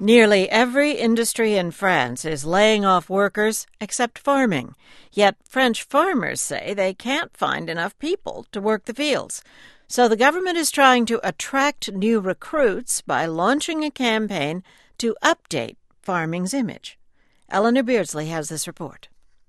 Nearly every industry in France is laying off workers except farming. Yet French farmers say they can't find enough people to work the fields. So the government is trying to attract new recruits by launching a campaign to update farming's image. Eleanor Beardsley has this report.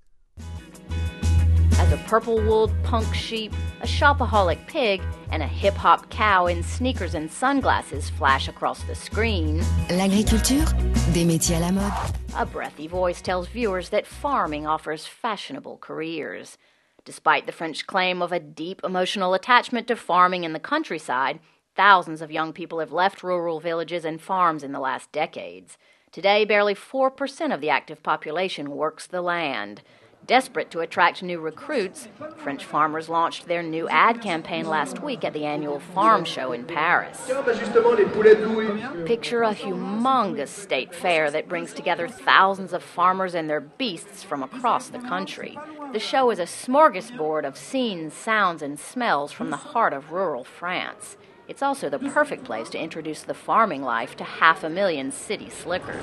As a purple-wooled punk sheep, a shopaholic pig, and a hip-hop cow in sneakers and sunglasses flash across the screen, L'agriculture, des métiers à la mode. A breathy voice tells viewers that farming offers fashionable careers. Despite the French claim of a deep emotional attachment to farming in the countryside, thousands of young people have left rural villages and farms in the last decades. Today, barely 4% of the active population works the land. Desperate to attract new recruits, French farmers launched their new ad campaign last week at the annual farm show in Paris. Picture a humongous state fair that brings together thousands of farmers and their beasts from across the country. The show is a smorgasbord of scenes, sounds, and smells from the heart of rural France. It's also the perfect place to introduce the farming life to 500,000 city slickers.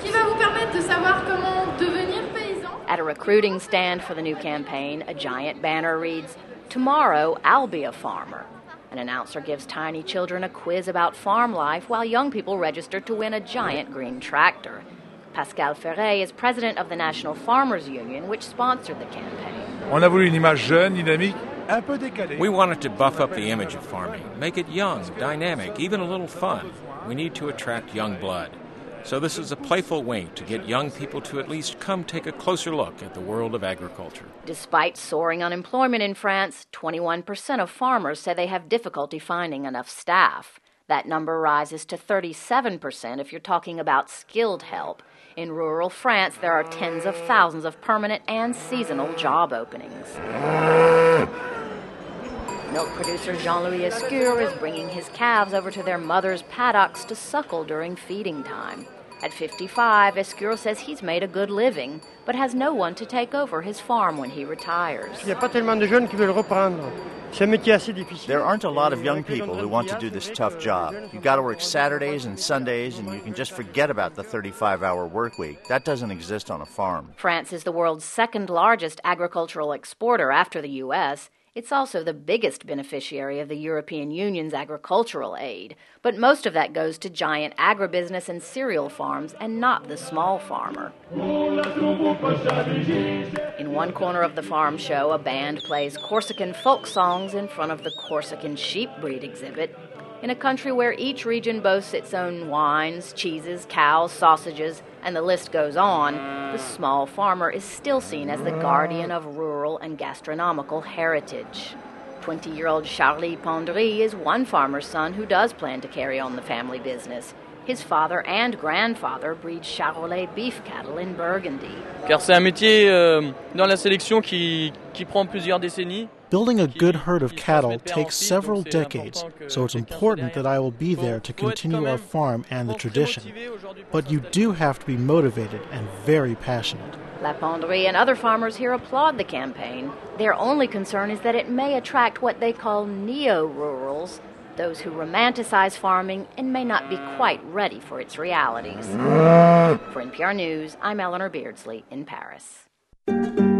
At a recruiting stand for the new campaign, a giant banner reads, "Tomorrow, I'll be a farmer." An announcer gives tiny children a quiz about farm life while young people register to win a giant green tractor. Pascal Ferret is president of the National Farmers Union, which sponsored the campaign. On a voulu une image jeune, dynamique, un peu décalée. We wanted to buff up the image of farming, make it young, dynamic, even a little fun. We need to attract young blood. So this is a playful wink to get young people to at least come take a closer look at the world of agriculture. Despite soaring unemployment in France, 21% of farmers say they have difficulty finding enough staff. That number rises to 37% if you're talking about skilled help. In rural France, there are tens of thousands of permanent and seasonal job openings. Milk producer Jean-Louis Escure is bringing his calves over to their mother's paddocks to suckle during feeding time. At 55, Escure says he's made a good living, but has no one to take over his farm when he retires. There aren't a lot of young people who want to do this tough job. You've got to work Saturdays and Sundays, and you can just forget about the 35-hour work week. That doesn't exist on a farm. France is the world's second largest agricultural exporter after the U.S., It's also the biggest beneficiary of the European Union's agricultural aid, but most of that goes to giant agribusiness and cereal farms and not the small farmer. In one corner of the farm show, a band plays Corsican folk songs in front of the Corsican sheep breed exhibit. In a country where each region boasts its own wines, cheeses, cows, sausages, and the list goes on, the small farmer is still seen as the guardian of rural and gastronomical heritage. 20-year-old Charlie Pondry is one farmer's son who does plan to carry on the family business. His father and grandfather breed Charolais beef cattle in Burgundy. Car c'est un métier dans la sélection qui prend plusieurs décennies. Building a good herd of cattle takes several decades, so it's important that I will be there to continue our farm and the tradition. But you do have to be motivated and very passionate. La Pondry and other farmers here applaud the campaign. Their only concern is that it may attract what they call neo-rurals, those who romanticize farming and may not be quite ready for its realities. For NPR News, I'm Eleanor Beardsley in Paris.